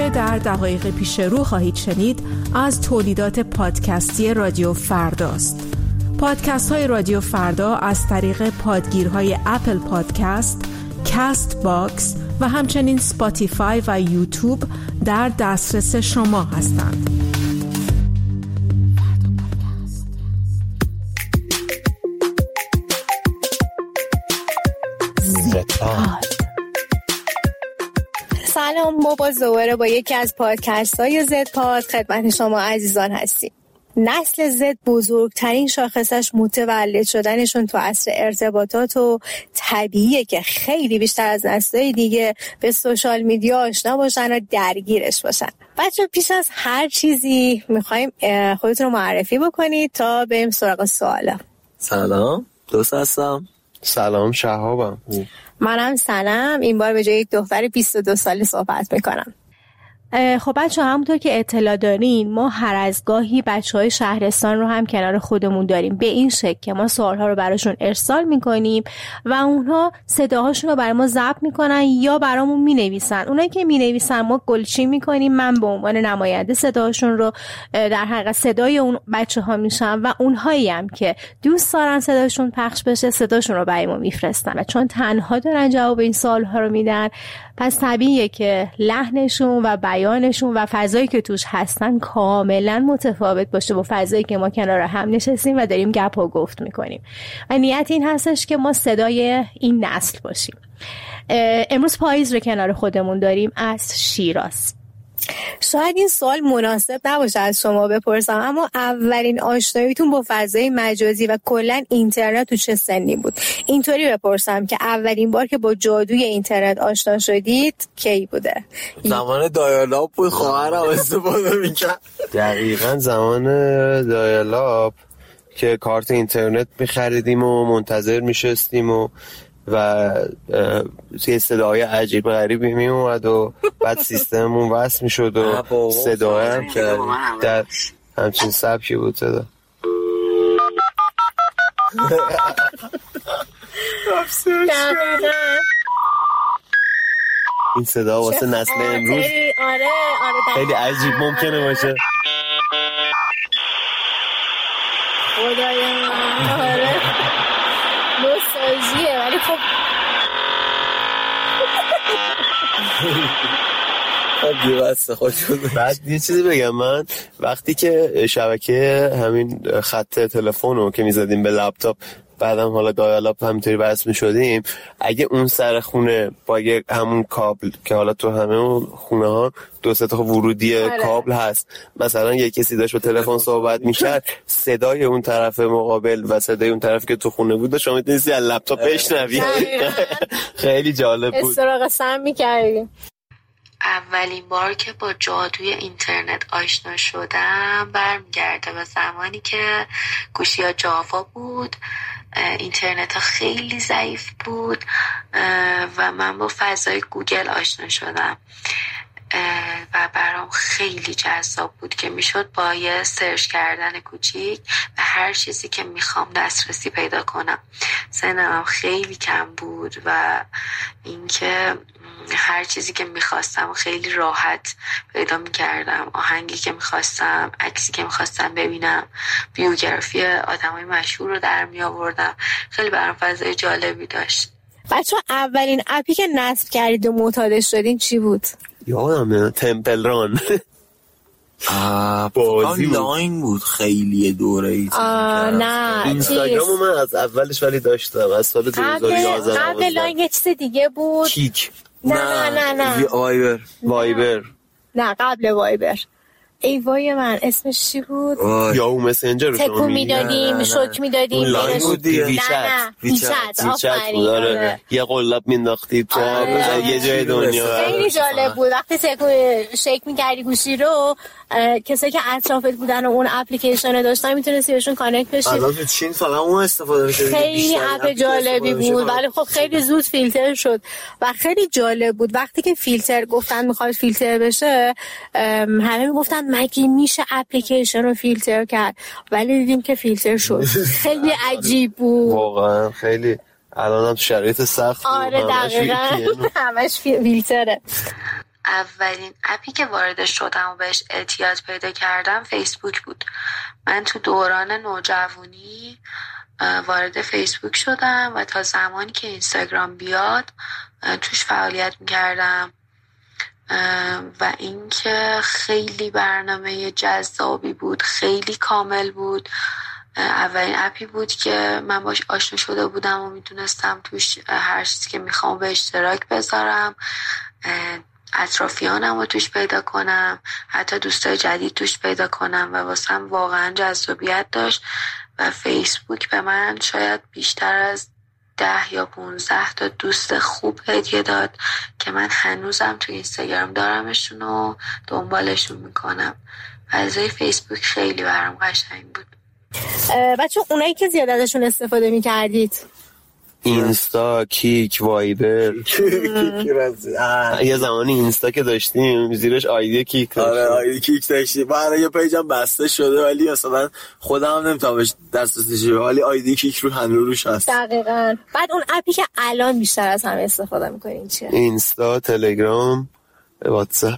که در دقایق پیش رو خواهید شنید از تولیدات پادکستی رادیو فرداست. پادکست های رادیو فردا از طریق پادگیرهای اپل پادکست، کست باکس و همچنین سپاتیفای و یوتیوب در دسترس شما هستند. سلام، ما دوباره با یکی از پادکست های زد پاد خدمت شما عزیزان هستیم. نسل زد بزرگترین شاخصش متولد شدنشون تو عصر ارتباطات و طبیعیه که خیلی بیشتر از نسل‌های دیگه به سوشال میدیا آشنا باشن و درگیرش باشن. بچه پیش از هر چیزی میخوایم خودتون رو معرفی بکنید تا بریم سراغ سوالا. سلام، دوست هستم. سلام، شهابم. منم سلام. این بار به جای یک دختر 22 ساله صحبت میکنم. خب بچه همونطور که اطلاع دارین ما هر از گاهی بچه‌های شهرستان رو هم کنار خودمون داریم، به این شکل که ما سوالها رو براشون ارسال میکنیم و اونها صداهاشون رو برای ما ضبط میکنن یا برامون مینویسن. اونایی که مینویسن ما گلچین میکنیم، من به عنوان نماینده صداهاشون رو در حقیقت صدای اون بچه‌ها میشم و اونهایی هم که دوست دارن صداشون پخش بشه صداشون رو برای ما میفرستن و چون تنها دارن جواب این سوالها رو میدن پس طبیعیه که لحنشون و بیانشون و فضایی که توش هستن کاملا متفاوت باشه با فضایی که ما کنار هم نشستیم و داریم گپ و گفت میکنیم و نیت این هستش که ما صدای این نسل باشیم. امروز پاییز رو کنار خودمون داریم از شیراز. شاید این سوال مناسب نباشه از شما بپرسم، اما اولین آشناییتون با فضای مجازی و کلا اینترنت تو چه سنی بود؟ اینطوری بپرسم که اولین بار که با جادوی اینترنت آشنا شدید کی بوده؟ زمان دایالاپ بود، خواهرم استفاده میکرد. دقیقاً زمان دایالاپ که کارت اینترنت میخریدیم و منتظر میشستیم و یه صداهای عجیب غریبی می اومد و بعد سیستممون وصل میشد و صداهای هم که در همچین سبکی بود صدا. این صدا واسه نسل امروز خیلی عجیب ممکنه باشه. نوستالژیه ولی خب بعد یه چیزی بگم، من وقتی که شبکه همین خط تلفن رو که میزدیم به لپتاپ بعدم حالا دایالاپ همینطوری بس میشدیم، اگه اون سر خونه با همون کابل که حالا تو همه خونه ها 2-3 تا ورودی کابل هست، مثلا یه کسی داشت با تلفن صحبت میکرد صدای اون طرف مقابل و صدای اون طرف که تو خونه بود شما میتونستی از لپتاپ بشنوی. خیلی جالب بود. استراق سم میکردیم. اولین بار که با جادوی اینترنت آشنا شدم برمیگرده به زمانی که گوشی ها جاوا بود، اینترنت ها خیلی ضعیف بود و من با فضای گوگل آشنا شدم و برام خیلی جذاب بود که میشد با یه سرچ کردن کوچیک و هر چیزی که میخوام دسترسی پیدا کنم. سنم خیلی کم بود و اینکه هر چیزی که میخواستم خیلی راحت پیدا میکردم، آهنگی که میخواستم، عکسی که میخواستم ببینم، بیوگرافی آدمای مشهور رو در میآوردم. خیلی برام فضای جالبی داشت. بچه اولین اپی که نصب کردید و معتادش شدین چی بود؟ یادمه تمپل ران. بازی لاین بود خیلی دوره‌ای. نه اینستاگرامو من از اولش ولی داشتم از سال 2011. قبل لاین یه چیز دیگه بود. کیک. نه وایبر. نه قبل وایبر. ای وای من اسمش چی بود؟ یاهو مسنجر رو تکو میدادیم، شوک میدادیم. لاین بود دیگه. ویچت بود. یه قلاب مینداختی تو یه جای دنیا. خیلی جالب بود وقتی تکو شیک میکردی گوشی رو، کسایی که اطرافت بودن و اون اپلیکیشن داشتن میتونستی بهشون کانکت بشی. الان تو چین فقط اون استفاده میشه. خیلی اپ جالبی بود ولی خب خیلی زود فیلتر شد و خیلی جالب بود. وقتی که فیلتر گفتن میخواد فیلتر بشه همه میگفتن مگه میشه اپلیکیشن رو فیلتر کرد، ولی دیدیم که فیلتر شد. خیلی عجیب بود واقعا. خیلی الان هم شرایط سخت. آره دقیقاً همش فیلتره. اولین اپی که وارد شدم و بهش اعتیاد پیدا کردم فیسبوک بود. من تو دوران نوجوانی وارد فیسبوک شدم و تا زمانی که اینستاگرام بیاد توش فعالیت میکردم و اینکه خیلی برنامه جذابی بود، خیلی کامل بود. اولین اپی بود که من باش آشنا شده بودم و میتونستم توش هر چیزی که میخوام به اشتراک بذارم، اطرافیانم رو توش پیدا کنم، حتی دوستای جدید توش پیدا کنم و واسم واقعا جذابیت داشت و فیسبوک به من شاید بیشتر از 10 یا 15 تا دوست خوب هدیه داد که من هنوزم تو اینستاگرام دارمشون و دنبالشون میکنم. از فیسبوک خیلی برام قشنگ بود. بچه اونایی که زیاد ازشون استفاده میکردید؟ اینستا، کیک، وایبر. یه زمانی اینستا که داشتیم زیرش آیدی کیک داشتیم. آره آیدی کیک داشتیم. برای یه پیجم بسته شده ولی اصلا خودم هم نمیتونم بهش دسترسی کنم ولی آیدی کیک رو هنوز روش هست. دقیقاً. بعد اون اپی که الان بیشتر از همه استفاده میکنین چیه؟ اینستا، تلگرام، واتساپ،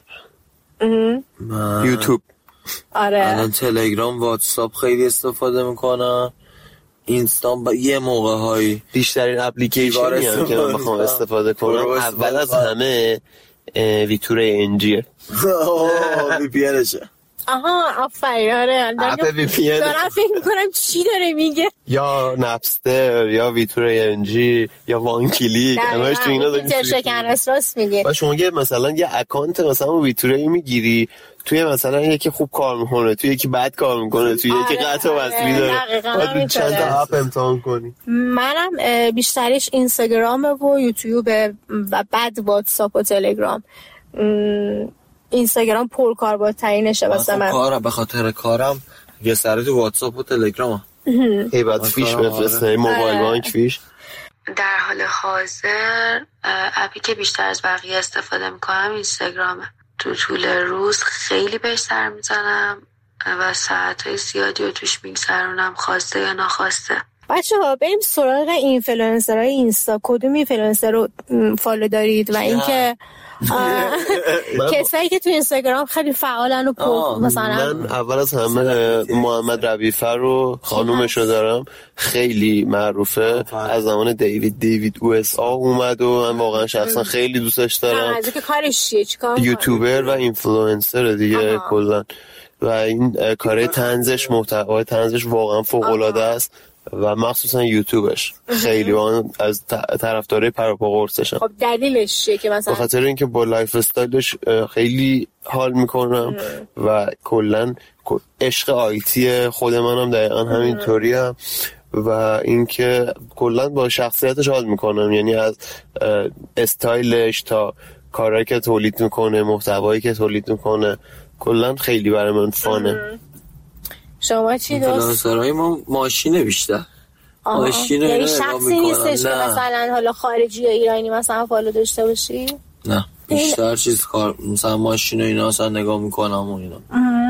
یوتیوب. آره. الان تلگرام، واتساپ خیلی استفاده میکنم. اینستا یه موقع هایی بیشترین اپلیکیشنی هم که من بخوام استفاده کنم اول از همه ویتوره انجیه. وی پی انشه. آها آفرین. آره اپ وی پی ان دارم فکر میکنم چی داره میگه. یا نپستر یا ویتوره انجی یا وان کلیک همش تو اینا داریم شکن راست میگه. و شما مثلا یه اکانت مثلا ویتوره میگیری توی مثلا یکی خوب کار میکنه توی یکی بد کار میکنه توی یکی قطع و وصلی داره باید چند تا اپ امتحان کنی. منم بیشترش اینستاگرامه و یوتیوب و بعد واتساپ و تلگرام. اینستاگرام پرکاربردترینشه واسه من. کارم به خاطر کارم یه سری تو واتساپ و تلگرام. بعد فیش بفرسته موبایل بانک فیش. در حال حاضر اپی که بیشتر از بقیه استفاده میکنم اینستاگرامه. تو طول روز خیلی بهش سر میزنم و ساعتهای زیادی رو توش میگذرونم خواسته یا ناخواسته. بچه‌ها بریم سراغ اینفلوئنسرهای اینستا. کدوم اینفلوئنسر رو فالو دارید و اینکه کسایی که تو اینستاگرام خیلی فعالن و مثلا من اول از همه محمد ربیفر رو خانومشو دارم، خیلی معروفه از زمان دیوید او اس آ اومد و من واقعا شخصا خیلی دوستش دارم. از اینکه کارش چیه، چیکار یوتیوبر و اینفلوئنسر دیگه کلا و این کارهای طنزش، محتوای طنزش واقعا فوق العاده است و مخصوصا یوتیوبش خیلی از طرفدارای پروپا قرصشم. خب دلیلش چیه که مثلا؟ به خاطر اینکه با لایف استایلش خیلی حال میکنم و کلا عشق آیتی خود منم دقیقا همینطوریم و اینکه کلا با شخصیتش حال میکنم، یعنی از استایلش تا کارهایی که تولید میکنه، محتوایی که تولید میکنه، کلا خیلی برای من فانه. شما چی دوست؟ فلانسرهای ما ماشینه بیشتر. ماشینه یعنی شخصی نیستش که مثلا حالا خارجی یا ایرانی مثلا فالو داشته باشی؟ نه بیشتر چیز کار مثلا ماشین و اینا مثلا نگاه میکنم و اینا.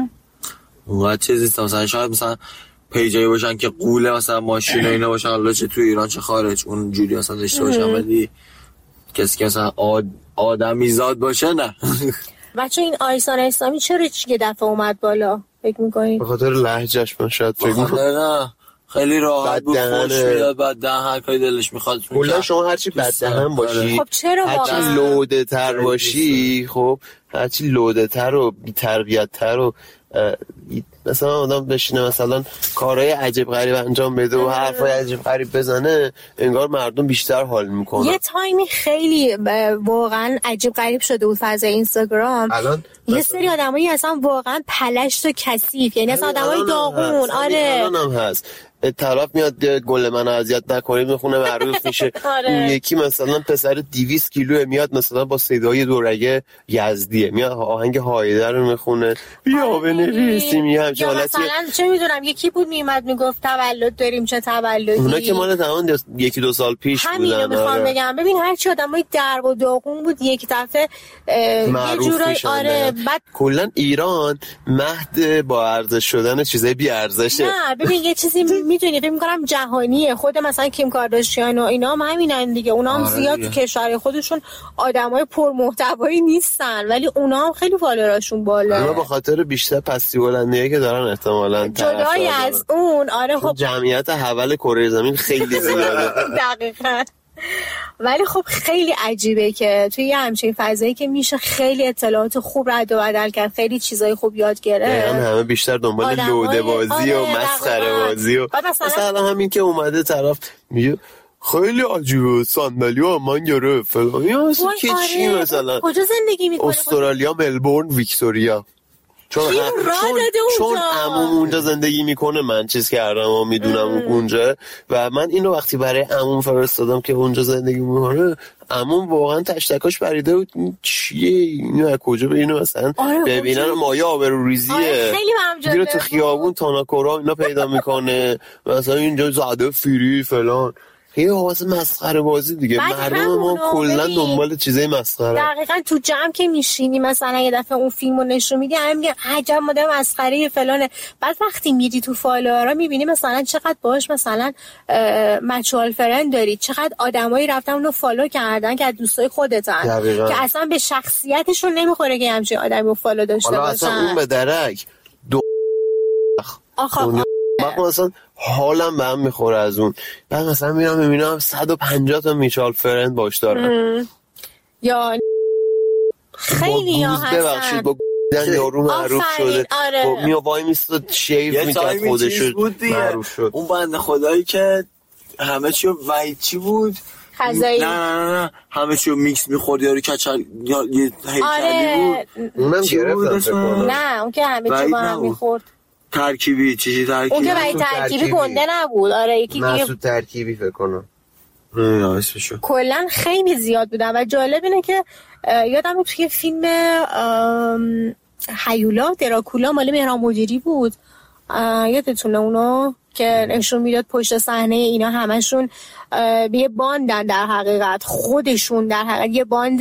اون چیزی مثلا شاید مثلا پیجایی باشن که قوله مثلا ماشین و اینا باشن، حالا چه تو ایران چه خارج اون جوری مثلا داشته باشن، ولی کسی که مثلا آدمی زاد باشه نه. بچه این آیسان اسلامی چرا یه دفعه اومد بالا فکر میکنید؟ به خاطر لهجهش من شاید فکر میکنم. نه خیلی راحت بود، خوش میاد، بعد دهن هر کاری دلش میخواد میکنه. شما هرچی بد دهن باشی، خب چرا هرچی لوده تر باشی، خب هرچی لوده تر و بی تربیت تر و مثلا آدم بشینه مثلا کارهای عجیب غریب انجام بده و حرفای عجیب غریب بزنه، انگار مردم بیشتر حال میکنن. یه تایمی خیلی واقعا عجیب غریب شده بود فضای اینستاگرام. الان یه سری آدمایی اصلا واقعا پلشت و کثیف، یعنی اصلا آدمای داغون. آره الان هم هست. طرف میاد گل منو اذیت نکنید میخونه معروف میشه. اون یکی مثلا پسر 200 کیلو میاد مثلا با صدای دورگه یزدیه میاد آهنگ هایده رو میخونه، بیا بنویسیم باشیم یه همچین حالتی. مثلا چه میدونم یکی بود میومد میگفت تولد داریم چه تولدی، اونا که مال تمام 1-2 سال پیش بودن. همین رو میخوام بگم. ببین هر چی آدمای درب و داغون بود یک دفعه یه جورایی بعد کلا ایران مهد با ارزش شدن چیزای بی ارزشه. نه ببین یه چیزی میدونی فکر می‌کنم جهانیه. خود مثلا کیم کارداشیان و اینا هم همینن دیگه. اونا هم زیاد تو کشور خودشون آدمای پر محتوایی نیستن ولی اونا هم خیلی فالووراشون بالا. اونا به خاطر بیشتر پستی بلندیه که دارن احتمالاً جدای از اون. آره خب جمعیت حول کره زمین خیلی زیاده. دقیقاً. ولی خب خیلی عجیبه که توی یه همچین فضایی که میشه خیلی اطلاعات خوب رد و بدل کرد، خیلی چیزای خوب یاد گرفت. همه بیشتر دنبال لوده بازی و مسخره بازی و مثلا همین که اومده طرف میگه خیلی عجیبه صندلی‌ها من گرفت فلان. یا مثلا که چی مثلا کجا زندگی میکنه؟ استرالیا، ملبورن، ویکتوریا. چون عموم اونجا زندگی میکنه من چیز کردم و میدونم اونجا و من اینو وقتی برای عموم فرستادم که اونجا زندگی میکنه عموم واقعا تشتکاش پریده بود چیه اینو از کجا به اینو مثلا ببینن مایه آبروریزیه میره تو خیابون تاناکورا اینا پیدا میکنه مثلا اینجا زاده فری فلان. یه واسه مسخره بازی دیگه. مردم ما کلا دنبال چیزای مسخره. دقیقاً تو جمع که میشینی مثلا یه دفعه اون فیلمو نشون میدی همه میگن عجب مدل مسخره فلانه. بعد وقتی میری تو فالوورا میبینی مثلا چقدر باهاش مثلا مچوال فرند داری، چقدر آدمایی رفتن اونو فالو کردن که از دوستای خودتن که اصلا به شخصیتشون نمیخوره که همچین آدمی فالو داشته باشن. اصلا اون به درک مثلا حالم به هم میخوره از اون. بعد مثلا میرم میبینم 150 تا میچال فرند باش دارن یا خیلی ها هستن ببخشید با یارو معروف شده. آره. میاد وای میستاد شیف میکرد خودشو معروف شد. اون بنده خدایی که همه چیو وای چی بود خزایی نه همه چیو میکس میخورد یارو کچل یا یه هیکلی بود اونم گرفتم. نه اون که همه چی با هم میخورد ترکیبی چیزی ترکیبی اون که برای ترکیبی گنده نبود. آره یکی دیگه مسعود ترکیبی فکر کنم اسمشو. کلا خیلی زیاد بودن و جالب اینه که یادم توی فیلم هیولا دراکولا مال مهران مدیری بود یادتونه اونو که نشون میداد پشت صحنه اینا همشون یه باندن در حقیقت خودشون در حقیقت یه باند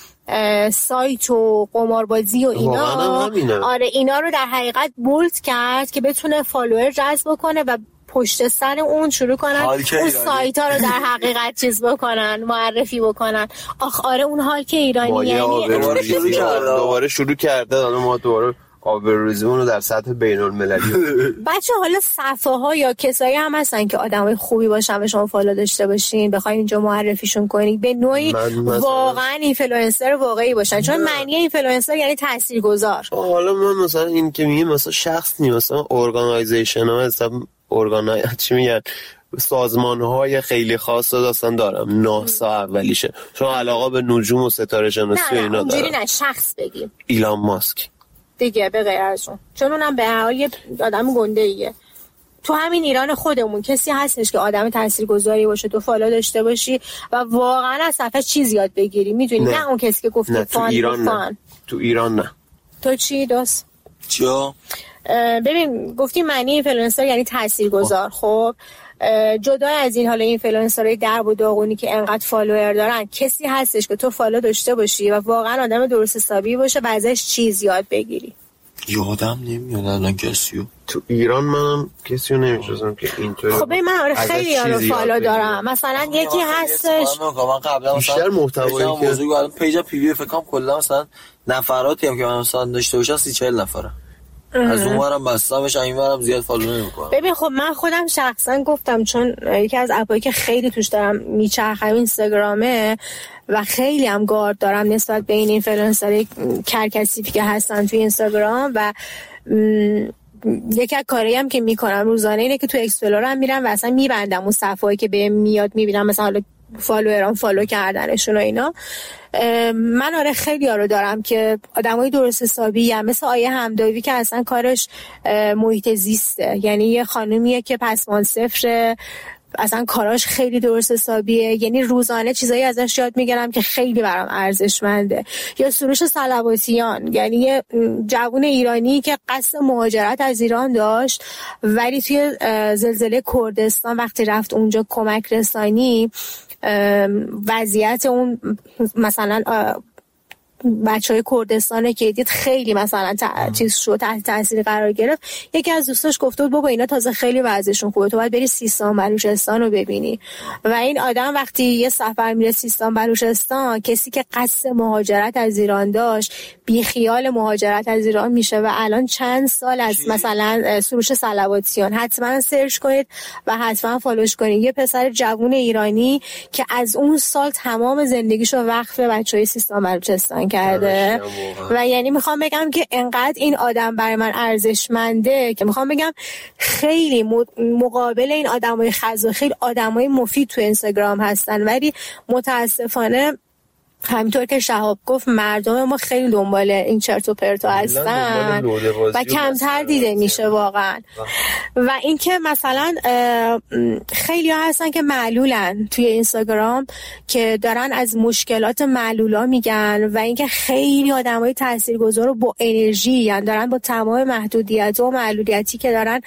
سایت و قماربازی و اینا. آره اینا رو در حقیقت بولد کرد که بتونه فالوور جذب کنه و پشت سر اون شروع کنن اون سایت ها رو در حقیقت چیز بکنن معرفی بکنن. آره اون حال که ایرانی یعنی دوباره شروع کرده ما دوباره آبروریزیمون رو در سطح بین‌المللی. بچه حالا صفحه ها یا کسایی هم هستن که آدمای خوبی باشن و شما فالو داشته باشین بخواید اینجا معرفیشون کنید به نوعی واقعا اینفلوئنسر واقعی باشن چون معنی اینفلوئنسر یعنی تاثیرگذار. حالا من مثلا این که میگم مثلا شخص نیست مثلا ارگانایزیشن ها مثلا چی میگن سازمان‌های خیلی خاص داستان دارم. ناسا اولیشه چون علاقه به نجوم و ستاره شناسی و اینا دارم. اونجوری نه شخص بگیم ایلان ماسک دیگه به غیر از اون چون اونم به هر حال یه آدم گنده ایه. تو همین ایران خودمون کسی هستش که آدم تاثیرگذاری باشه تو فالو داشته باشی و واقعا از صفحه چیز یاد بگیری میدونی نه اون کسی که گفت تو ایران نه. تو ایران نه. تو چی دوست؟ چیا؟ ببین گفتی معنی اینفلوئنسر یعنی تاثیرگذار. خب جدا از این حالا اینفلوئنسرای درب و داغونی که انقدر فالوور دارن کسی هستش که تو فالو داشته باشی و واقعا آدم درست حسابی باشه و ازش چیز یاد بگیری؟ یادم نمیاد الان کسیو تو ایران منم کسیو نمیشناسم که اینطوری. خب من خیلی یارو فالو دارم مثلا یکی هستش من قبلا بیشتر محتوایی که الان پیج پی وی فکر کنم کلا مثلا نفراتی هم که من مثلا داشته باشم 30-40 نفره از اونورم بستمش اینورم زیاد فالو نمی‌کنم. ببین خب من خودم شخصا گفتم چون یکی از اپایی که خیلی توش دارم میچرخم اینستاگرامه و خیلی هم گارد دارم نسبت به این اینفلوئنسرای کرکسیفی که هستن توی اینستاگرام و یکی از کارهایی هم که میکنم روزانه اینه که تو اکسپلورم میرم و اصلا میبندم اون صفحه‌ای که بهم میاد میبینم مثلا حالا فالوورام فالو کردنشون و اینا. من خیلی رو دارم که آدمای درست حسابی هم مثل آیه همداوی که اصلا کارش محیط زیسته یعنی یه خانومیه که پسمان صفر اصلا کاراش خیلی درست حسابیه، یعنی روزانه چیزایی ازش یاد میگیرم که خیلی برام ارزشمنده. یا سروش صلواتیان، یعنی یه جوون ایرانی که قصد مهاجرت از ایران داشت ولی توی زلزله کردستان وقتی رفت اونجا کمک رسانی، وضعیت اون مثلا بچهای کردستان که دید خیلی مثلا چیز شد، تحت تاثیر قرار گرفت. یکی از دوستاش گفته بود بابا اینا تازه خیلی وضعشون خوبه، تو باید بری سیستان بلوچستان رو ببینی. و این آدم وقتی یه سفر میره سیستان بلوچستان، کسی که قصد مهاجرت از ایران داشت بی خیال مهاجرت از ایران میشه. و الان چند سال از مثلا سروش صلواتیان، حتما سرچ کنید و حتما فالوش کنید. یه پسر جوون ایرانی که از اون سال تمام زندگیشو وقف بچهای سیستان بلوچستان کرده. و یعنی میخوام بگم که انقدر این آدم برای من ارزشمنده که میخوام بگم خیلی مقابل این آدمای خزا خیلی آدمای مفید تو اینستاگرام هستن، ولی متاسفانه همینطور که شهاب گفت مردم ما خیلی دنبال این چرت و پرتا هستن و کمتر دیده میشه واقعا. و اینکه مثلا خیلی ها هستن که معلولن توی اینستاگرام که دارن از مشکلات معلولا میگن و اینکه خیلی آدمای تاثیرگذار و با انرژی، یعنی دارن با تمام محدودیت و معلولیتی که دارن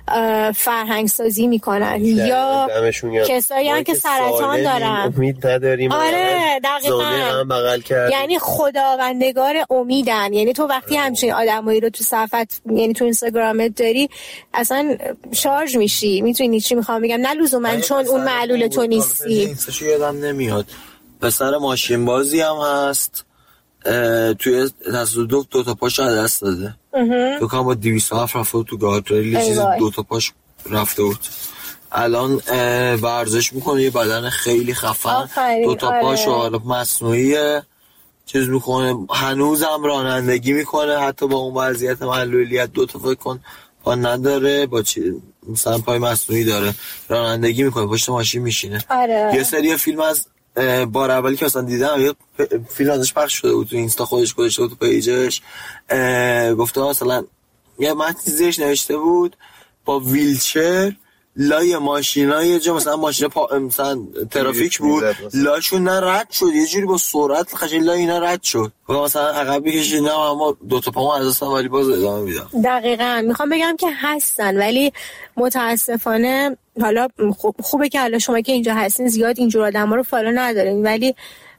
فرهنگ سازی میکنن. یا کسایی هم که سرطان دارن، امید نداریم. آره دقیقاً، یعنی خداوندگار امیدن. یعنی تو وقتی همچین آدمایی رو تو صفحت، یعنی تو اینستاگرامت داری، اصلا شارژ میشی. میتونی چی میخوام بگم، نه لزوما چون اون معلول تو نیستی. یادم نمیاد پسر ماشین بازی هم هست توی تصادف 2 تا پاش از دست داده. تو کام با 207 رفته تو گاردریل، چیز 2 تا پاش رفته بود. الان ورزش میکنه، یه بدن خیلی خفن، 2 تا پاش مصنوعی چیز میکنه، هنوزم رانندگی میکنه حتی با اون وضعیت معلولیت. 2 تا فکر کن پا نداره، با مثلا پای مصنوعی داره، رانندگی میکنه، پشت ماشین میشینه. یه سری فیلم از بار اولی که اصلا دیدم، یه فیلم ازش پخش شده بود تو اینستا، خودش گذاشته بود تو پیجش، گفته مثلا یه متن زیرش نوشته بود با ویلچر لای ماشینای جا، مثلا ماشین مثلا ترافیک بود، لاشون نه رد شد، یه جوری با سرعت خشن لای اینا رد شد و مثلا عقب می‌کشید، نه اما 2 تا پامو از دستم ولی باز ادامه میدم. دقیقاً میخوام بگم که هستن، ولی متاسفانه حالا خوبه که حالا شما که اینجا هستین زیاد اینجور آدما رو فالو ندارین، ولی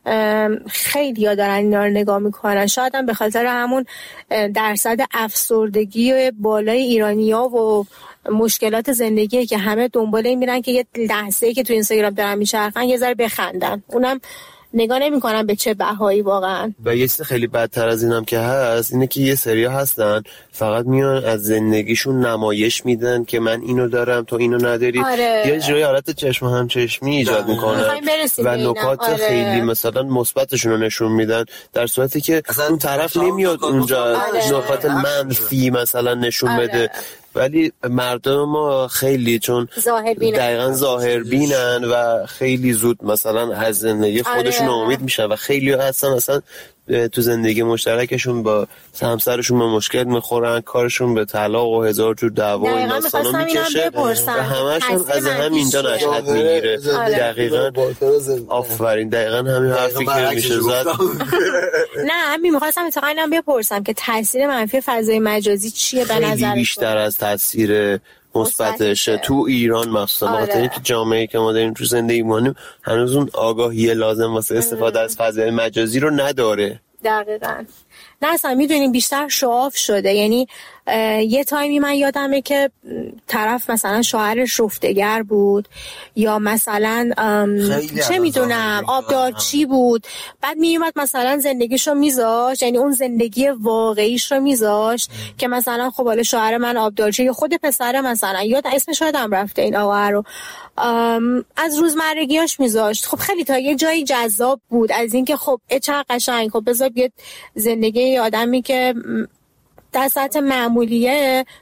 خیلی ها دارن اینا رو نگاه میکنن. شاید هم به خاطر همون درصد افسردگی بالای ایرانی‌ها و مشکلات زندگی که همه دنبال این میرن که یه لحظه‌ای که تو اینستاگرام دارن میچرخن یه ذره بخندن، اونم نگاه نمی‌کنن به چه بهایی واقعا. و یه چیز خیلی بدتر از اینم که هست اینه که یه سریا هستن فقط میان از زندگیشون نمایش میدن که من اینو دارم تو اینو نداری. یه جوری حالت چشم همچشمی ایجاد میکنن و نکات خیلی مثلا مثبتشون رو نشون میدن، در صورتی که اون طرف نمیاد اونجا نکات منفی مثلا نشون بده. ولی مردم ما خیلی چون دقیقاً ظاهر بینن و خیلی زود مثلا از زندگی خودشون امید میشن و خیلی هستن مثلا تو زندگی مشترکشون با همسرشون به مشکل میخورن، کارشون به طلاق و هزار جور دعوا و این داستانا میکشه و همشون از همینجا نشأت میگیره. دقیقاً آفرین، دقیقاً همین حرفی که میشه زد. نه همین میخواستم اتفاقاً اینم بپرسم که تاثیر منفی فضای مجازی چیه به نظر بیشتر از تاثیر مثبتش تو ایران مخصوصا که جامعه‌ای که ما داریم تو زندگی می‌کنیم هنوز اون آگاهی لازم واسه استفاده از فضای مجازی رو نداره. دقیقاً. نه اصلا میدونیم بیشتر شعاف شده. یعنی یه تایمی من یادمه که طرف مثلا شوهرش رفتگر بود یا مثلا چه میدونم آبدارچی بود، بعد میومد مثلا زندگیشو میذاشت، یعنی اون زندگی واقعیش رو میذاشت که مثلا خب حالا شوهر من آبدارچی یا خود پسر مثلا یاد اسمش یادم رفته این آقا رو از روزمرگیاش میذاشت. خب خیلی تا یه جایی جذاب بود از اینکه خب چقدر قشنگ، خب بذار بیاد زندگی آدمی که در سطح معمولیه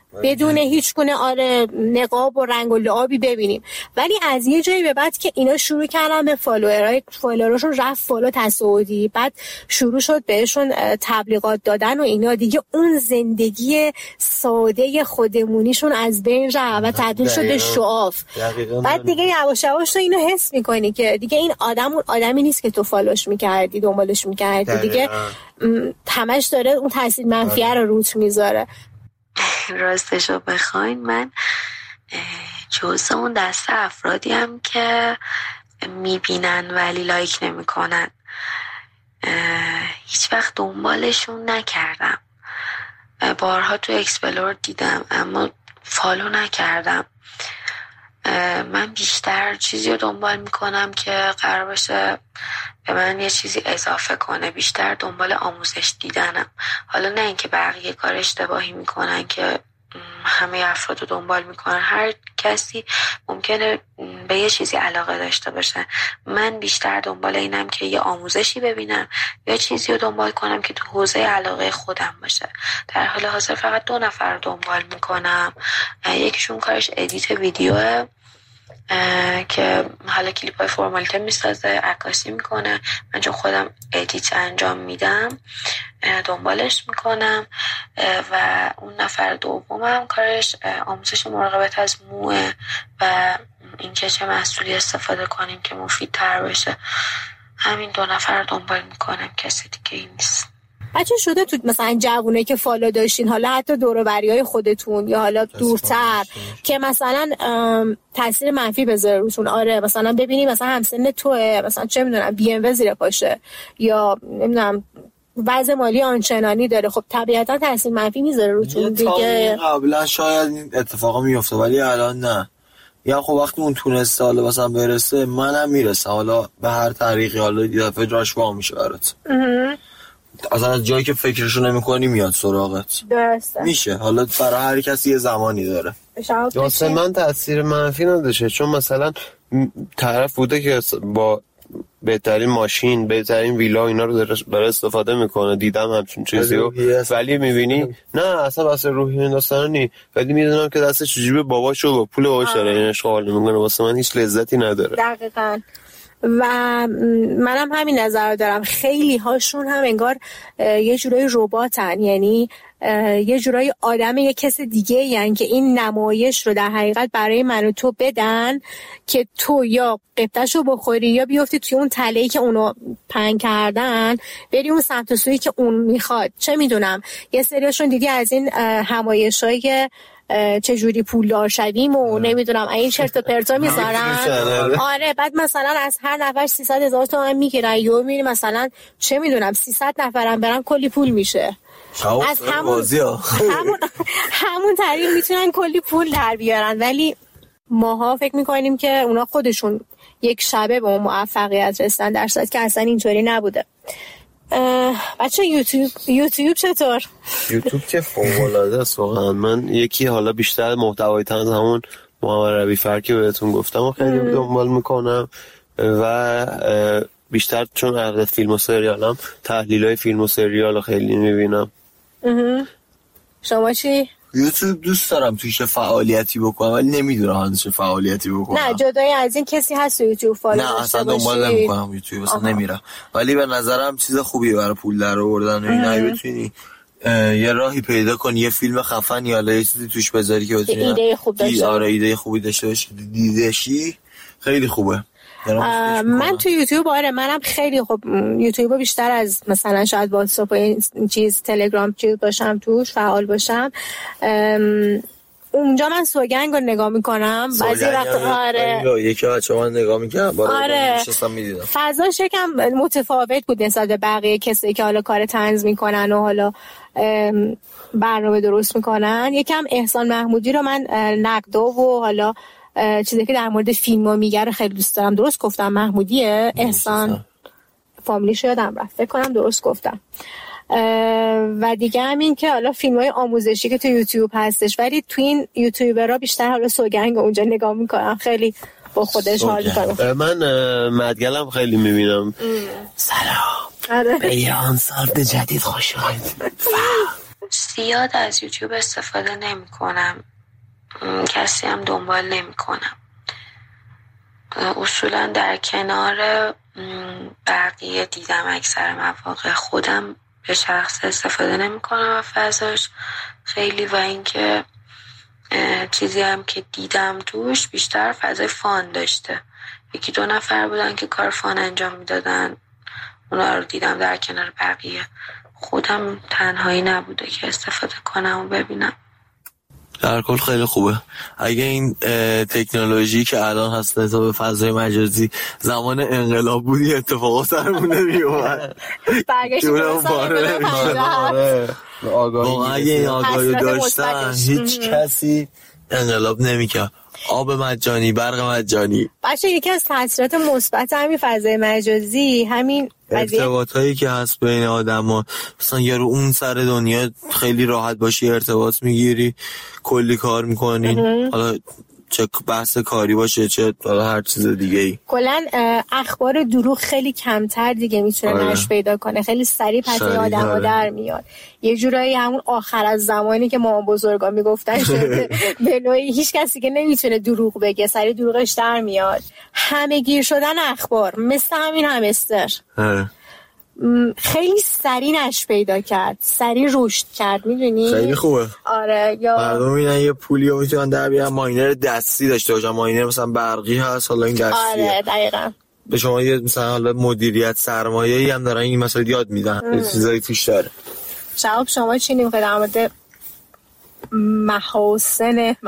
بدون هیچ گونه نقاب و رنگ و لعابی ببینیم. ولی از یه جایی به بعد که اینا شروع کردن به فالووراشون رفت فالو تصاعدی، بعد شروع شد بهشون تبلیغات دادن و اینا، دیگه اون زندگی ساده خودمونیشون از بین رفت و تبدیل شد به شعاف. بعد دیگه یواش یواش تو اینو حس میکنی که دیگه این آدم اون آدمی نیست که تو فالوش میکردی، دنبالش میکردی، دیگه همش داره اون تاثیر منفی رو روت میذاره. راستشو بخواین من جزء اون دسته افرادی هم که میبینن ولی لایک نمیکنن. هیچ وقت دنبالشون نکردم، بارها تو اکسپلور دیدم اما فالو نکردم. من بیشتر چیزی رو دنبال میکنم که قرار باشه به من یه چیزی اضافه کنه، بیشتر دنبال آموزش دیدنم. حالا نه اینکه بقیه کار اشتباهی میکنن که همه افراد رو دنبال میکنن، هر کسی ممکنه به یه چیزی علاقه داشته باشه. من بیشتر دنبال اینم که یه آموزشی ببینم یا چیزی رو دنبال کنم که تو حوزه علاقه خودم باشه. در حال حاضر فقط 2 نفر رو دنبال میکنم. یکیشون کارش ادیت ویدیوه که حالا کلیپ های فرمالیته میسازه، عکاسی میکنه. من چون خودم ادیت انجام میدم دنبالش میکنم. و اون نفر دومم کارش آموزش مراقبت از موه و اینکه چه محصولی استفاده کنیم که مفیدتر بشه. همین 2 نفر دنبال میکنم، کسی دیگه ای نیست. بچه شده تو مثلا جوونه که فالو داشتین، حالا حتی دور و بریای خودتون یا حالا دورتر، که مثلا تاثیر منفی بذاره روتون؟ آره مثلا ببینی مثلا همسن توئه، مثلا چه میدونم بی ام و زیر پاشه یا نمیدونم وضع مالی آنچنانی داره، خب طبیعتا تاثیر منفی میذاره روتون دیگه. قبلا شاید این اتفاقا میفته ولی الان نه. یا خب وقتی اون تونسته حالا مثلا برسه، منم میرسه، حالا به هر طریقی، حالا یه دفعه جاش وا میشه برات. اصلا از جایی که فکرشو نمی‌کنی میاد سراغت. درسته. میشه. حالا برای هر کسی یه زمانی داره. واسه من تاثیر منفی نداشته، چون مثلا طرف بوده که با بهترین ماشین، بهترین ویلا اینا رو برای استفاده میکنه، دیدم همچین چیزی رو، ولی میبینی نه اصلا واسه روحی انداستن نی، ولی میدونم که دستش جیب باباشو با پول باباش داره این اشغال میکنه، واسه من هیچ لذتی نداره. دقیقاً. و منم همین نظر دارم. خیلی هاشون هم انگار یه جورای رباتن، یعنی یه جورای آدم یه کس دیگه، یعنی که این نمایش رو در حقیقت برای من و تو بدن که تو یا قبطشو بخوری یا بیفتی توی اون تله‌ای که اونو پهن کردن، بری اون سمت و سویی که اون میخواد. چه میدونم یه سریاشون دیدی از این همایش‌های چجوری پولدار شویم و نمیدونم این چرت و پرتا میذارن. آره بعد مثلا از هر نفر 300,000 تومان میگیرن، یا میبینی مثلا چه میدونم 300 نفرم برن کلی پول میشه. از همون طریق میتونن کلی پول در بیارن، ولی ماها فکر میکنیم که اونا خودشون یک شبه به اون موفقیت رسیدن، در صورتی که اصلا اینطوری نبوده. بچه یوتیوب چطور؟ یوتیوب که فوق‌العاده است واقعا. من یکی حالا بیشتر محتوای طنز همون محمد ربی فر که بهتون گفتم و خیلی دنبال میکنم، و بیشتر چون علاقه فیلم و سریالم، تحلیلای فیلم و سریال خیلی میبینم. شما چی؟ یوتیوب دوست دارم توش فعالیتی بکنم ولی نمیدونم هنوز چه فعالیتی بکنم. نه جدای از این کسی هست یوتیوب فالو داشته باشی؟ نه اصلا دنبال نمیکنم یوتیوب، اصلا نمیرم، ولی به نظرم چیز خوبیه برای پول در آوردن و اینا. بتونی یه راهی پیدا کنی، یه فیلم خفن یا یه چیزی توش بذاری که بتونی ایده خوب داشته. آره ایده خوبی داشته باشی، دیدشی خیلی خوبه. من تو یوتیوب آره منم خیلی خوب یوتیوب بیشتر از مثلا شاید واتساپ و این چیز تلگرام چیز باشم توش فعال باشم. اونجا من سوگنگ رو نگاه میکنم بعضی وقت. آره یکی بچه‌ها من نگاه میکردم، آره نشستم میدیدم. فضاش یکم متفاوت بود نسبت به بقیه کسایی که حالا کار طنز میکنن و حالا برنامه درست میکنن. یکم احسان محمودی رو من نقدا و حالا چیزی که در مورد فیلم ها میگه خیلی دوست دارم. درست گفتم محمودیه؟ احسان فامیلیش یادم رفت، فکر کنم درست گفتم. و دیگه همین که حالا فیلم های آموزشی که تو یوتیوب هستش، ولی تو این یوتیوبرها بیشتر حالا سوگنگ اونجا نگاه میکنم، خیلی با خودش حال میکنم. من مدگلم خیلی میبینم. سلام به یه آنسارد جدید خوش اومدید. زیاد از یوتیوب استفاده نمی کنم، کسی هم دنبال نمی کنم. اصولا در کنار بقیه دیدم اکثر مواقع، خودم به شخص استفاده نمی کنم و فضاش خیلی، و اینکه چیزی هم که دیدم توش بیشتر فضای فان داشته. 1-2 نفر بودن که کار فان انجام میدادن، اونا رو دیدم در کنار بقیه. خودم تنهایی نبوده که استفاده کنم و ببینم. در کل خیلی خوبه. اگه این تکنولوژی که الان هست به فضای مجازی زمان انقلاب بودی اتفاقات سرمون نمیومد. برگشتیم واقعا اگه این آگاهی داشتن هیچ کسی انقلاب نمیکرد. آب مجانی، برق مجانی. بچه یکی از تاثیرات مثبت همین فضای مجازی همین ارتباطایی که هست بین آدما، مثلا یارو اون سر دنیا خیلی راحت باشی ارتباط میگیری، کلی کار میکنین، حالا چه بحث کاری باشه چه هر چیز دیگه ای. کلا اخبار دروغ خیلی کمتر دیگه میتونه نشر پیدا کنه، خیلی سریع پس آدم‌ها در میاد. یه جورایی همون آخر از زمانی که ما بزرگا میگفتن شده به نوعی هیچ کسی که نمیتونه دروغ بگه، سریع دروغش در میاد. همه گیر شدن اخبار مثل همین همستر خیلی سریع نشر پیدا کرد، سریع رشد کرد، میدونی؟ خیلی خوبه. آره. یا مردم میبینن یه پولی رو میتونن در بیارن، ماینر دستی داشته باشن، ماینر مثلا برقی هست، حالا این دستیه. آره دقیقاً. به شما یه مثلا حالا مدیریت سرمایه‌ای هم دارن این مسائل یاد میدن، یه چیزایی توش داره. شباب شما چی نمیخواید در مورد محاسن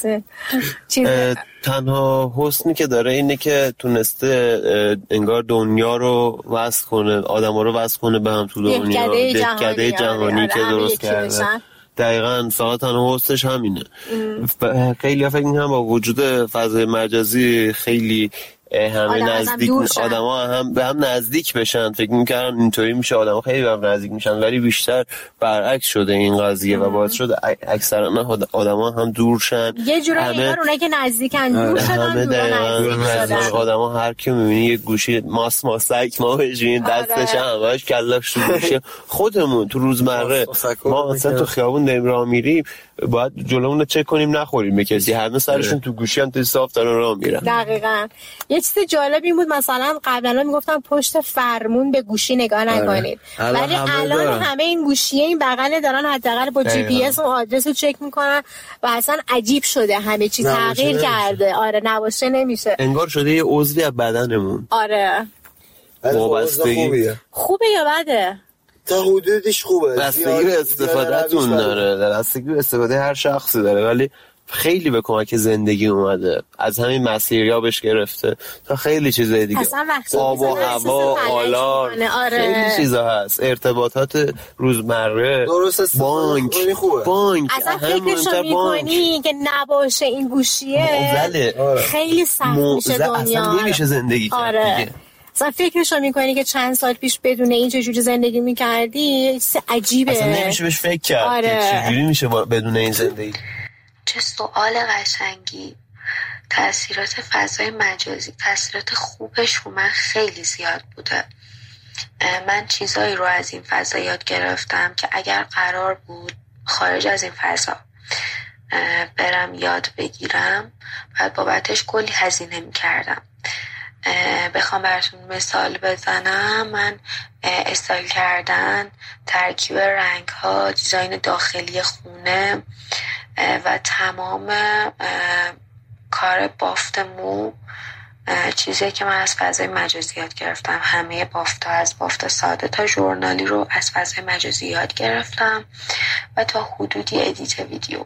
تنها حسنی که داره اینه که تونسته انگار دنیا رو وصل کنه، آدم ها رو وصل کنه به هم تو دنیا، دهکده جهانی که درست کرده. دقیقاً فقط تنها حسنش همینه. خیلی فکر می‌کنم با وجود فضای مجازی خیلی همه نزدیک آدم‌ها هم به هم نزدیک بشن، فکر می‌کردن اینطوری میشه آدم‌ها خیلی به هم نزدیک میشن، ولی بیشتر برعکس شده این قضیه و باعث شده اکثرا آدم‌ها هم دور شن. یه جورایی انگار اونایی که نزدیکن دور شدن، دور آدم‌ها هر کی می‌بینی یه گوشی ماسک ما بهشین دستش همش کلاش تو گوشی. خودمون تو روزمره ما مثلا تو خیابون داریم راه میریم، باید جلومون رو چک کنیم نخوریم به کسی، همه سرشون تو گوشی هم تو صاف دارن راه میرن. دقیقاً. یه چیز جالب این بود مثلا قبلا میگفتن پشت فرمون به گوشی نگاه نکنید، ولی الان همه این گوشیه این بغل دارن حداقل با جی پی اس و آدرس رو چک میکنن و اصلا عجیب شده، همه چی تغییر کرده. آره نباشه نمیشه، انگار شده یه عضوی از بدنمون. آره خوبه یا بده؟ تا حدودش خوبه، بستگی به استفادهتون داره، بستگی به استفاده هر شخصی داره، ولی خیلی به کمک زندگی اومده، از همین مسیریابش گرفته تا خیلی چیزای دیگه، آب و هوا، آلار، خیلی چیزا هست، ارتباطات روزمره، بانک اصلا فکرشو میکنی که نباشه این گوشیه خیلی سخت میشه دنیا، اصلا نمیشه زندگی کرد دیگه. اصلا فکرشو میکنی که چند سال پیش بدون این چجوری زندگی میکردی، عجیبه، اصلا نمیشه بهش فکر کرد چجوری میشه بدون این زندگی. چه سوال قشنگی. تأثیرات فضای مجازی، تأثیرات خوبش رو من خیلی زیاد بوده. من چیزایی رو از این فضا یاد گرفتم که اگر قرار بود خارج از این فضا برم یاد بگیرم بعد بابتش کلی هزینه میکردم. بخوام براتون مثال بزنم، من استایل کردن، ترکیب رنگ ها، دیزاین داخلی خونه و تمام کار بافت مو چیزی که من از فضای مجازی یاد گرفتم. همه بافت ها از بافت ساده تا ژورنالی رو از فضای مجازی یاد گرفتم و تا حدودی ادیت ویدیو.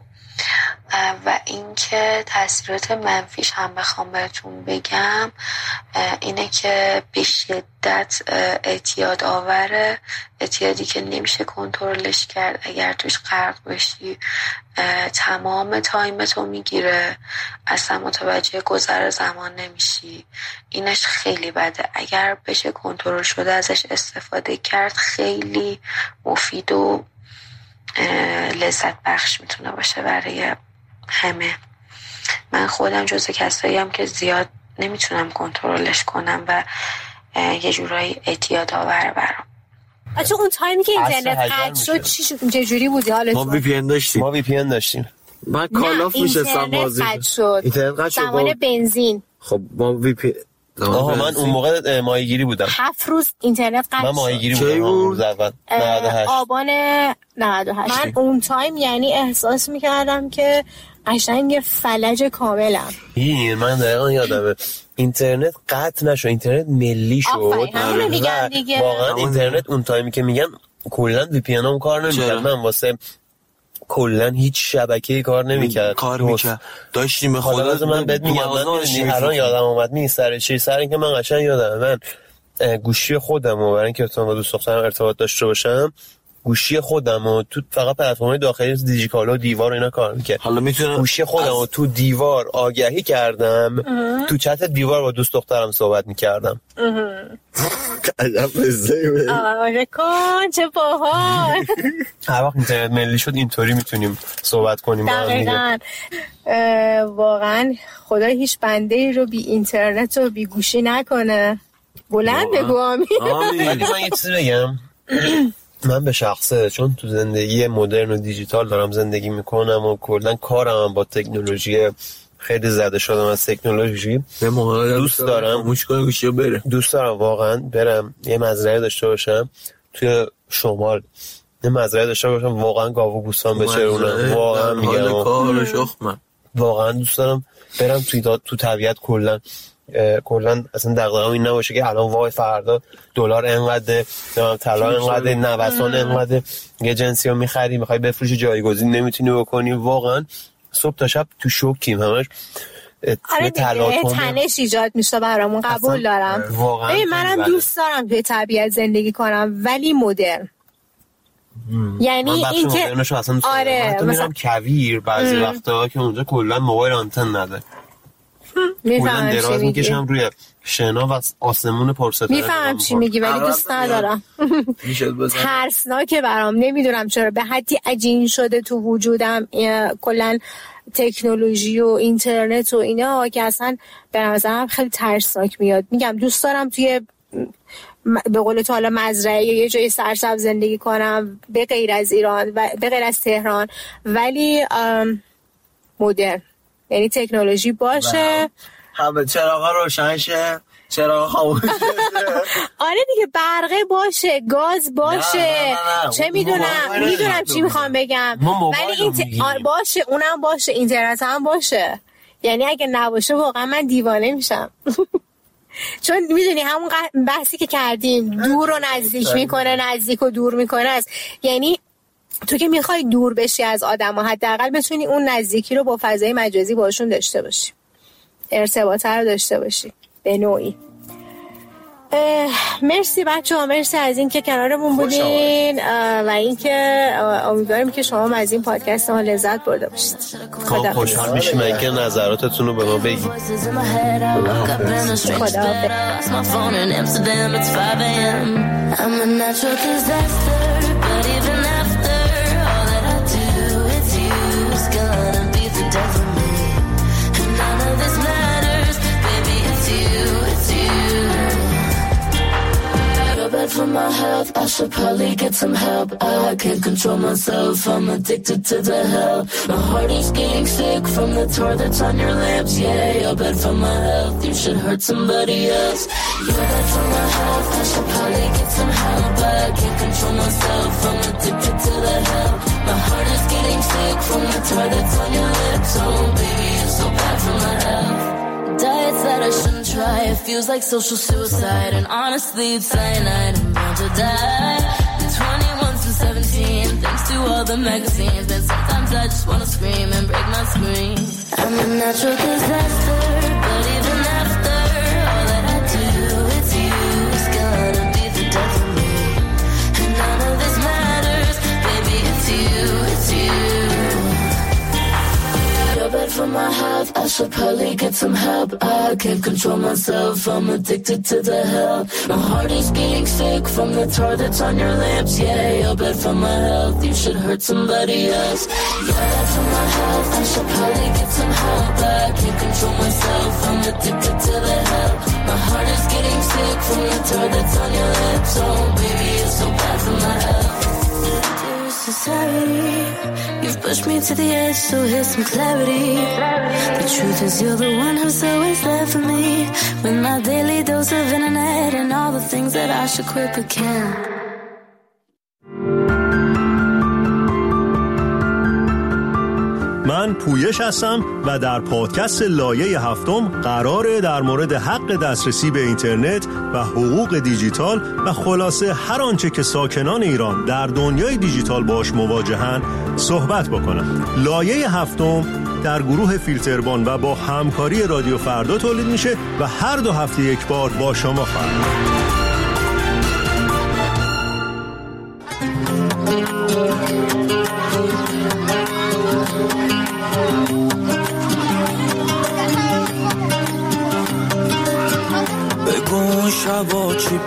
و اینکه تاثیرات منفیش هم بخوام بهتون بگم اینه که به شدت اعتیاد آوره، اعتیادی که نمیشه کنترلش کرد. اگر توش غرق بشی تمام تایمتو میگیره، اصلا متوجه گذر زمان نمیشی. اینش خیلی بده. اگر بشه کنترل شده ازش استفاده کرد خیلی مفید و لذت بخش میتونه باشه برای همه. من خودم جزو کسایی هم که زیاد نمیتونم کنترلش کنم و یه جورایی اعتیاد آور برام. بچه اون تایمی که اینترنت قطع شد چه جوری بودی حالت؟ ما وی پی ان داشتیم. من کال آف میشستم بازی. اینترنت قطع شد زمان بنزین. خب ما وی پی من اون موقع ماهیگیری بودم. 7 روز اینترنت قطع شد. من ماهیگیری بودم روز اول 98 آبان 98. من اون تایم یعنی احساس میکردم که قشنگ فلج کاملم. من دقیقا یادمه اینترنت قطع نشد، اینترنت ملی شد. همونو میگم دیگه. واقعا اینترنت اون تایمی که میگم کلا وی پی ان کار نمیکرد. من واسه کلا هیچ شبکه‌ای کار نمیکرد. داشتیم به خدا من بهت میگم من الان یادم اومد سر اینکه من قشنگ یادم من گوشی خودمو برای اینکه با دوست دخترم ارتباط داشته باشم گوشی خودمو تو فقط پلتفرم‌های داخلی دیجیکالا و دیوار اینا کار می‌کرد. حالا میتونم گوشی خودمو تو دیوار آگهی کردم تو چت دیوار با دوست دخترم صحبت می‌کردم. آره کن چه باحال. هر وقت اینترنت ملی شد اینطوری میتونیم صحبت کنیم با هم دیگه. واقعا خدا هیچ بنده‌ای رو بی اینترنت و بی گوشی نکنه. بلند بگو آمین. ولی من یه چیزی بگم، من به شخصه چون تو زندگی مدرن و دیجیتال دارم زندگی میکنم و کلا کارم با تکنولوژی خیلی زده شدم از تکنولوژی. دوست دارم گوشی بره. دوست دارم واقعا برم یه مزرعه داشته باشم توی شمال، یه مزرعه داشته باشم واقعا گاو و بوستان بچرونم. واقعا میگم واقعا دوست دارم برم تو طبیعت. کلا اصلا دغدغه‌ام این نباشه که الان وای فردا دلار انقدر، طلا انقدر، نوسان انقدر، یه جنسی رو می‌خری می‌خوای بفروشی جایگزین نمیتونی بکنی. واقعا صبح تا شب تو شوکیم همش. آره دیگه تنش ایجاد میشه برامون. قبول دارم. منم دوست دارم توی طبیعت زندگی کنم ولی مدرن. یعنی این که آره مثلا کویر بعضی وقتا که اونجا کلا موبایل آنتن نداره. میفهمم دراز میکشم روی شنا و آسمون پرستاره. میفهمم چی میگی ولی دوست ندارم. ترسناکه برام. نمیدونم چرا به حدی عجین شده تو وجودم کلا تکنولوژی و اینترنت و اینا که اصلا به نظرم خیلی ترسناک میاد. میگم دوست دارم توی به قول تو حالا مزرعه یه جای سرسبز زندگی کنم به غیر از ایران و به غیر از تهران، ولی مدرن، یعنی تکنولوژی باشه، همه چراغا روشن شه، چراغ خاموش شه. آره دیگه برقه باشه، گاز باشه، نه. چه میدونم چی میخوام بگم، ولی باشه، اونم باشه، اینترنت هم باشه. یعنی اگه نباشه واقعا من دیوانه میشم. چون میدونی همون بحثی که کردیم دور و نزدیک میکنه، نزدیک و دور میکنه است. یعنی تو که میخوای دور بشی از آدم ها حداقل بتونی اون نزدیکی رو با فضای مجازی باشون داشته باشی، ارتباطه رو داشته باشی به نوعی. مرسی بچه ها، مرسی از این که کنارمون بودین و این که امیدوارم که شما از این پادکست ما لذت برده باشید. خب خوشحال میشیم اینکه نظراتتون رو به ما بگید. Bad for my health, I should probably get some help. I can't control myself, I'm addicted to the hell. My heart is getting sick from the tar that's on your lips. Yeah, you're bad for my health, you should hurt somebody else. You're bad for my health, I should probably get some help. I can't control myself, I'm addicted to the hell. My heart is getting sick from the tar that's on your lips. Oh baby, you're so bad for my health. Diets that I shouldn't try, it feels like social suicide. And honestly, it's cyanide, I'm bound to die. The 21 since 17, thanks to all the magazines. But sometimes I just wanna scream and break my screen. I'm a natural disaster, but even after all that I do, it's you. It's gonna be the death of me. And none of this matters, baby, it's you, it's you. You're bad for my health, I should probably get some help. I can't control myself, I'm addicted to the hell. My heart is getting sick from the tar that's on your lips. Yeah, you're bad for my health, you should hurt somebody else. You're bad for my health, I should probably get some help. I can't control myself, I'm addicted to the hell. My heart is getting sick from the tar that's on your lips. Oh baby, it's so bad for for my health. Dear society, you've pushed me to the edge, so here's some clarity. The truth is you're the one who's always there for me, with my daily dose of internet and all the things that I should quit but can't. من پویش هستم و در پادکست لایه هفتم قراره در مورد حق دسترسی به اینترنت و حقوق دیجیتال و خلاصه هر آنچه که ساکنان ایران در دنیای دیجیتال باش مواجهن صحبت بکنم. لایه هفتم در گروه فیلتربان و با همکاری رادیو فردا تولید میشه و هر 2 هفته یک بار با شما خواهد. بگو شبا چی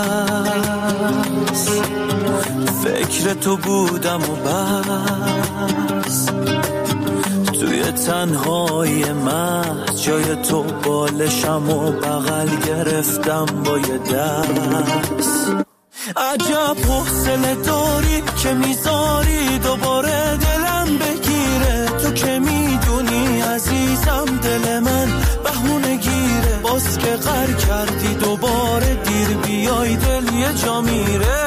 پس فکر تو بودم و بس، توی تنهای من جای تو بالشم و بغل گرفتم با یه دست. عجب حوصله داری که میذاری دوباره دلم بگیره، تو که میدونی عزیزم دل من بهونه گیره، باز که غر کردی دوباره دیر بیای دل یه جا میره.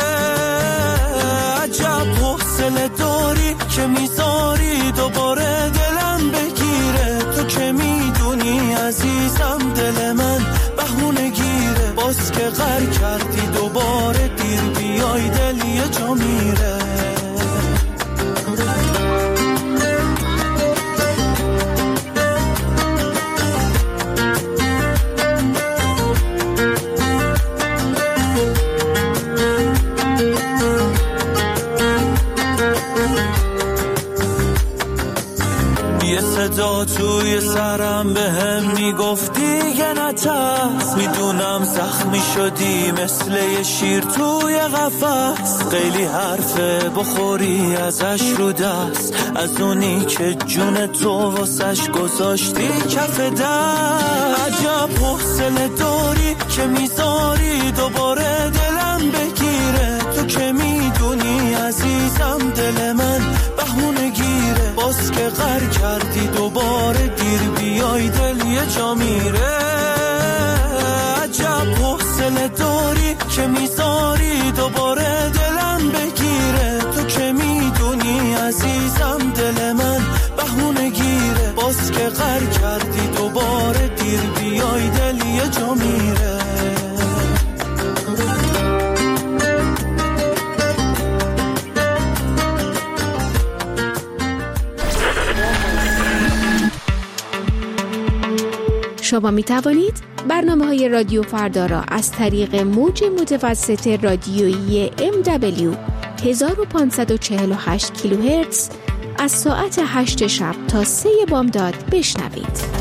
عجب حوصله داری که میذاری دوباره دلم بگیره، تو که میدونی عزیزم دل من بهونه گیره، باز که غر کردی دوباره دیر بیای دل یه جا میره. یه صدا توی سرم به هم میگفتی یه نترس، میدونم زخمی شدی مثل یه شیر توی قفس، خیلی حرفه بخوری ازش رو دست، از اونی که جون تو واسش گذاشتی کف دست. عجب حوصله داری که میذاری دوباره دلم بگیره، تو که میدونی عزیزم دل من بهونه گیره، باز که غر کردی دوباره دیر بیای دل یه جا میره. عجب حوصله داری که میذاری دوباره دلم بگیره، تو که میدونی عزیزم دل من بهونه گیره، باز که غر کردی دوباره دیر بیای دل یه جا میره. شما می توانید برنامه‌های رادیو فردا را از طریق موج متوسط رادیویی MW 1548 کیلوهرتز از ساعت 8 شب تا 3 بامداد بشنوید.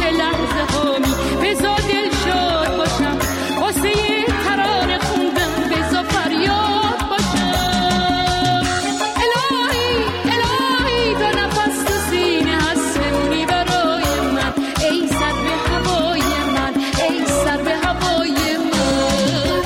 لحظه هامی بزا دل شاد باشم واسه یه ترانه خوندم بزا فریاد باشم الهی الهی تا نفس تو سینه هست بمونی برای من ای سر به هوای من ای سر به هوای من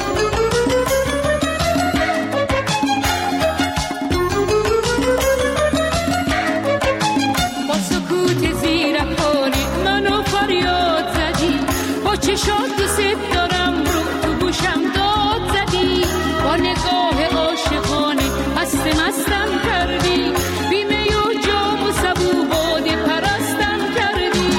با سکوت زیرکانه منو فریاد زدی با چشات دوست دارم رو تو گوشم داد زدی با نگاه عاشقانه مستم کردی بیمه و جام و سبو باده پرستم کردی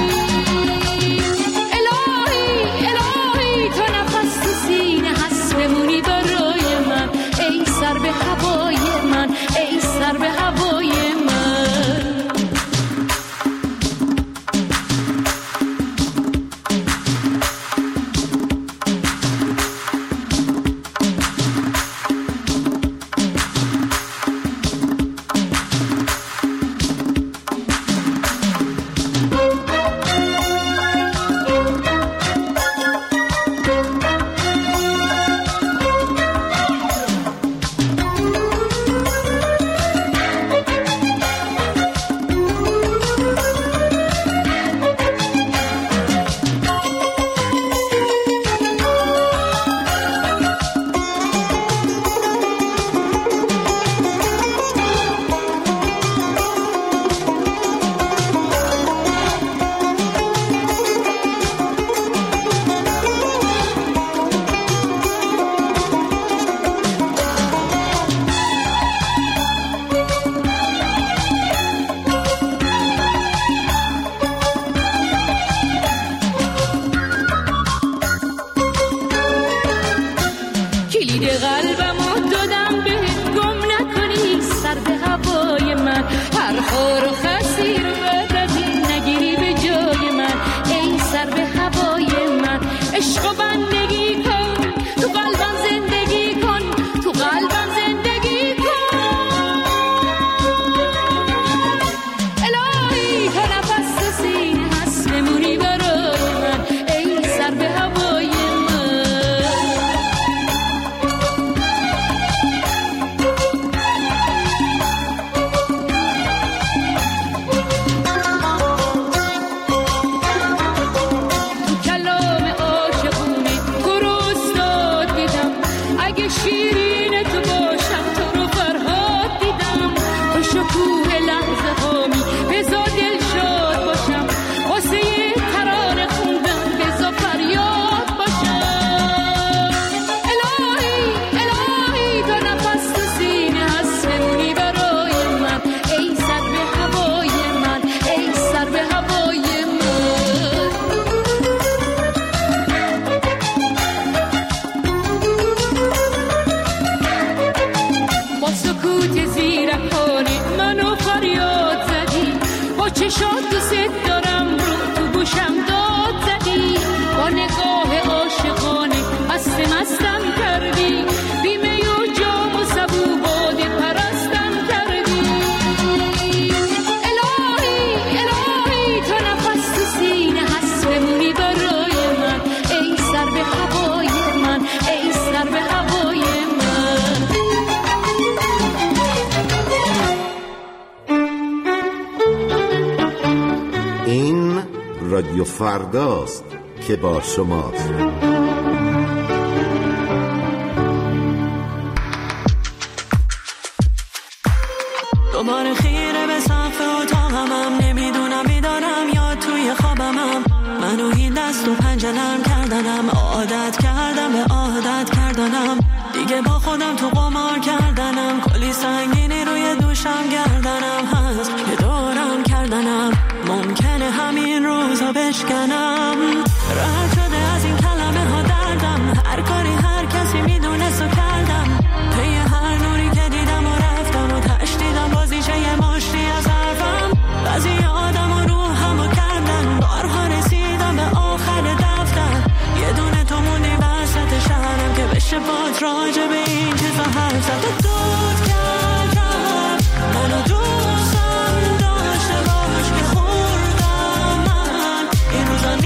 الهی الهی تا نفس تو سینه هست بمونی برای من ای سر به هوای من ای سر به هوای من کلید قلبمو دادم بهت گم نکنی سر به هوای من هر خار و خسی رو بعد از این نگیری به جای من ای سر به هوای من عشق و بندگی کن تو قلبم زندگی کن تو قلبم زندگی کن الهی تا نفس تو سینه هست بمونی برای من ای سر به هوای من کلام عاشقونه تو رو استاد دیدم اگه شیرین تو باشم تو رو فرهاد دیدم تو شکوه لحظه هامی بزا دل شاد باشم واسه یه ترانه خوندم بزا فریاد باشم الهی الهی تا نفس تو سینه هست بمونی برای من ای سر به هوای من ای سر به هوای من با سکوت زیرکانه منو فریاد زدی با چشات دوست دارم رو تو گوشم داد زدی با نگاه عاشقانه مستم کردی بیمه و جام و سبو باده پرستم کردی الهی الهی تا نفس تو سینه هست بمونی برای من ای سر به هوای من ای سر به هوای من این رادیو فرداست که با شماست. دوباره خیره به سقف اتاقمم نمیدونم بیدارم یا توی خوابمم منو این دست و پنجه نرم کردنم عادت کردم به عادت کردنم دیگه با خودم تو قمار کردنم کلی سنگینی روی دوشم گردنم هست یه دورم کردنم ممکنه همین روزا بشکنم راحت شده از این کلمه ها دردم هر کاری هر کسی میدونست و کردم پی هر نوری که دیدم و رفتم و تشدیدم بازیشه یه مشتی از حرفم بعضی آدم و روحم و کردن بارها رسیدم به آخر دفتر یه دونه تو موندی وسط شهرم که بشه باد راجع به این چیزا حرف زد و دود کردم منو دوستم داشته باش که خوردم من این روزا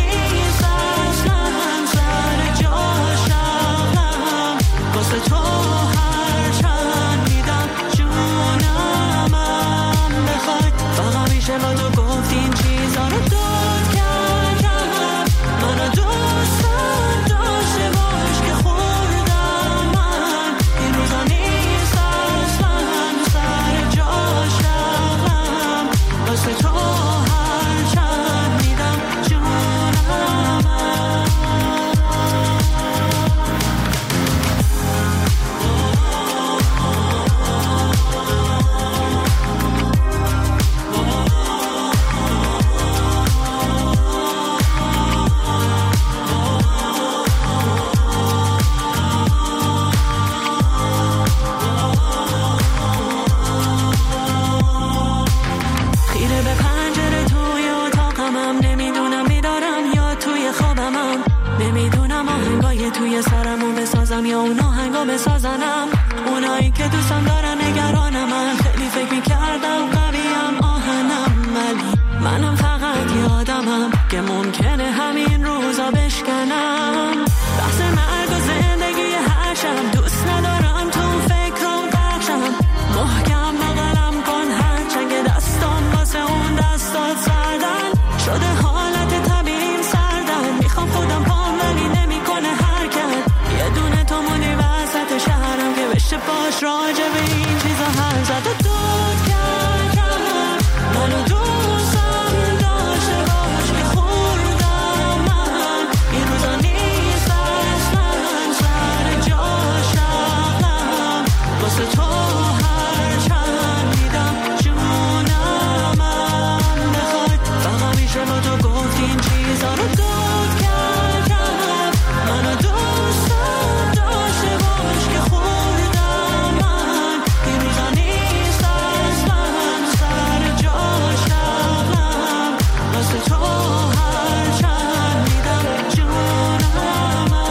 آهنگای توی سرمو بسازم یا اون آهنگا بسازنم. اونایی که دوستم دارن نگرانم، من خیلی فکر میکردم قویم آهنم، ولی منم فقط یادمم که ممکنه همین روزا بشکنم. بحث مرگ و زندگی هر شب دوست ندارم تو فکرم بخشم. محکم بغلم کن هرچند که دستم واسه اون دستات سردن شده، حالت طبیعیم سردن. میخوام خودم پام ولی نمیکنه حرکت. یه دونه تو مونی وسط شهرم که بشه باش راجع به این چیزا حرف زد. و دود کردم منو دوستم داشته باش که خوردم من این روزا نیست اصلا سر جاش عقلم واسه تو هرچند میدم جونم هم بخواد. فقط میشه با تو گفت این چیزا رو دود کردم منو دوستم داشته باش که خوردم من این روزا نیست اصلا سر جاش عقلم واسه تو هرچند میدم جونم هم.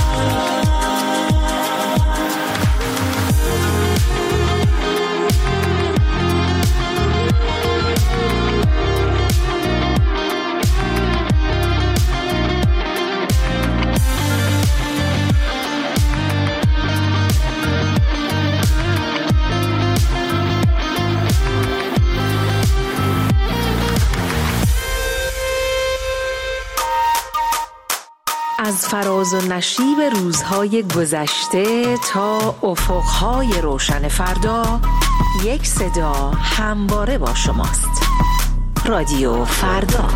از فراز و نشیب روزهای گذشته تا افقهای روشن فردا، یک صدا همواره با شماست. رادیو فردا.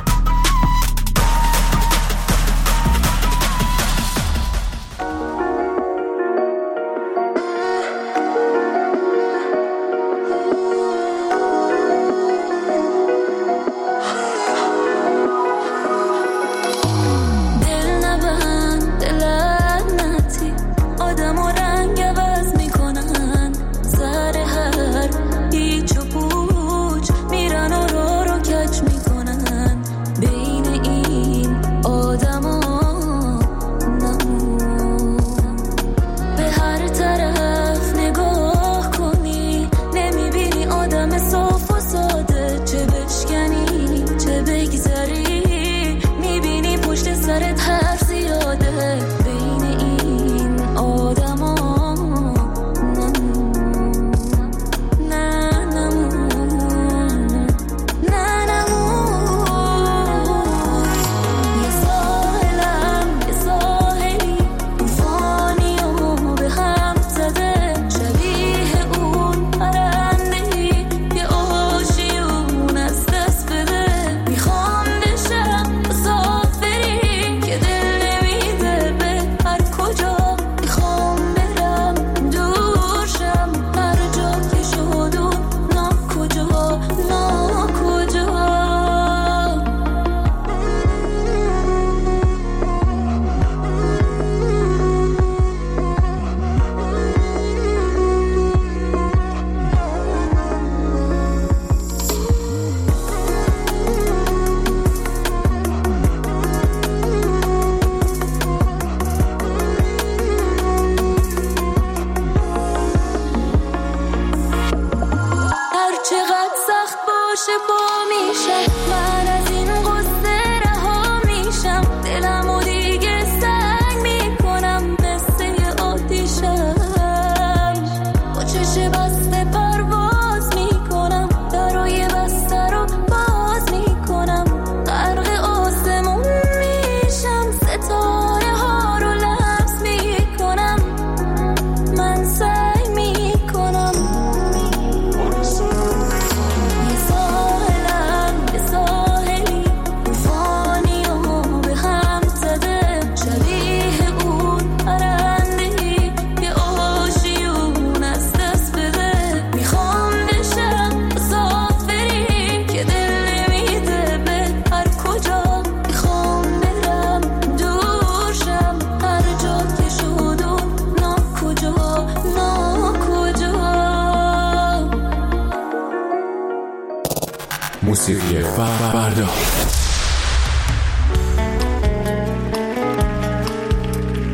موسیقی فردا.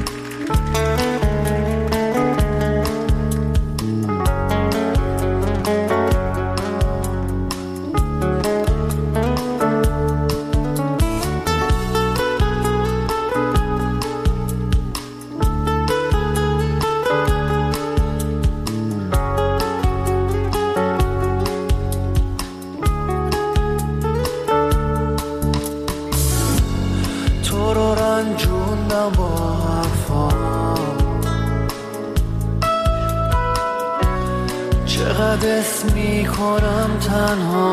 تو رو رنجوندم با حرفا، چقدر اسم میکنم تنها،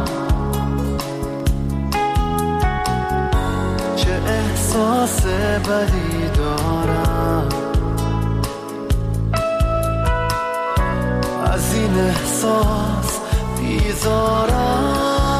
چه احساس بدی دارم، از این احساس بیزارم.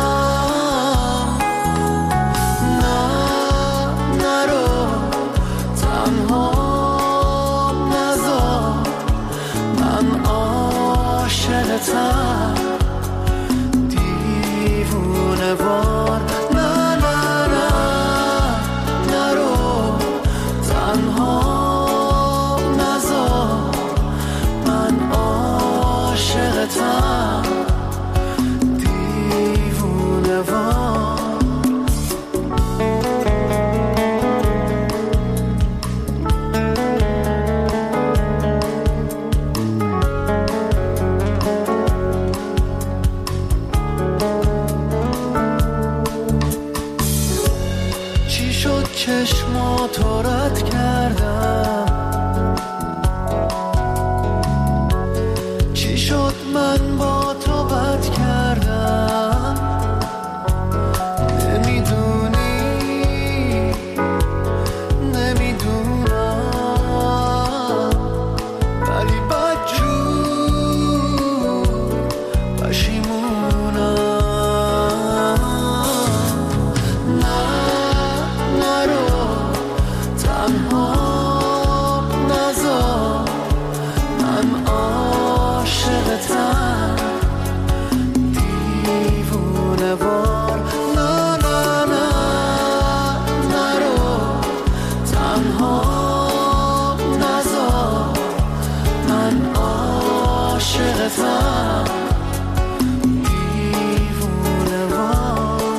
دیوونه وار نه نه نه نرو، تنها نذار، من عاشقتم دیوونه وار. چشماتو رد کردم، چی شد من با تو بد کردم، نمیدونی نمیدونم، ولی بدجور پشیمونم. دیوونه وار نه نه نه نرو، تنها نذار، من عاشقتم دیوونه وار.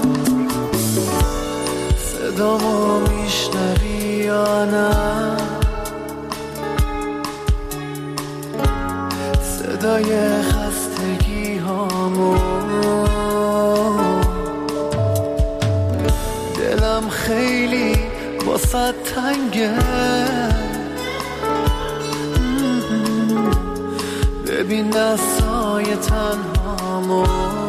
صدامو میشنوی یا نه؟ صدای خستگی هامو، دلم خیلی واسه تنگه، ببین دستای تنهامو.